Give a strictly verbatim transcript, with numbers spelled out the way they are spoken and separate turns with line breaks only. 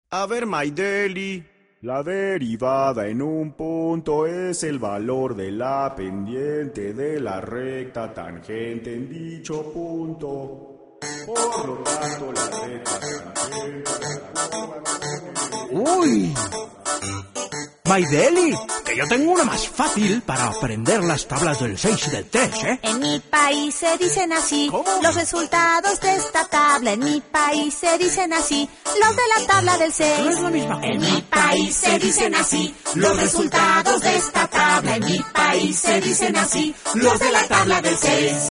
A ver, Maideli.
La derivada en un punto es el valor de la pendiente de la recta tangente en dicho punto. Por lo tanto, la recta tangente...
¡Uy! Maideli, que yo tengo una más fácil para aprender las tablas del seis y del tres, ¿eh?
En mi país se dicen así.
¿Cómo?
Los resultados de esta tabla. En mi país se dicen así. Los de la tabla del seis.
No es la misma cosa.
En mi país se dicen así. Los resultados de esta tabla. En mi país se dicen así. Los de la tabla del seis.